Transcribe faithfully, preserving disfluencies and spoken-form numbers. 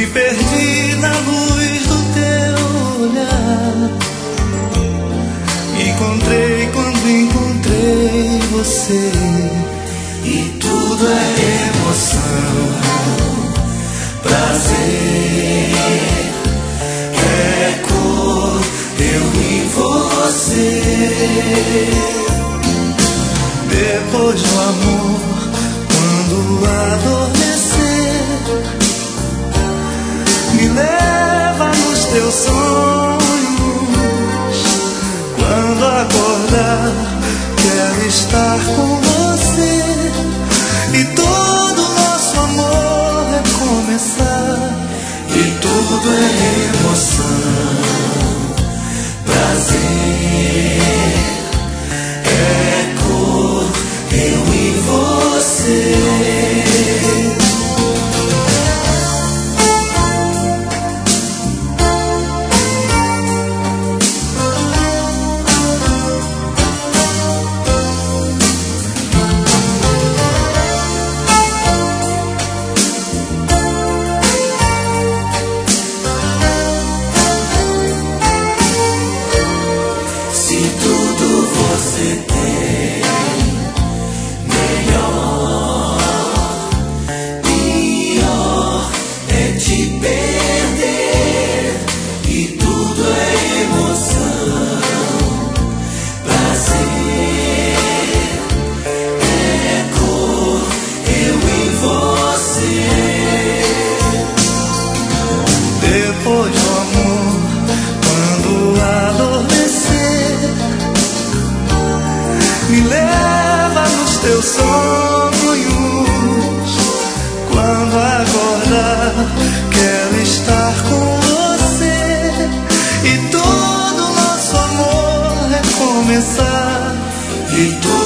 perdi na luz do teu olhar. Me encontrei quando encontrei você. E tudo é emoção, prazer, é cor, eu em você. Depois do amor, quando adormecer, me leva nos teus sonhos. Quando acordar, quero estar com você. E todo nosso amor recomeçar. E tudo é emoção, prazer, é cor, eu e você. Depois do amor, quando adormecer, me leva nos teus sonhos. Quando acordar, quero estar com você. E todo nosso amor recomeçar. E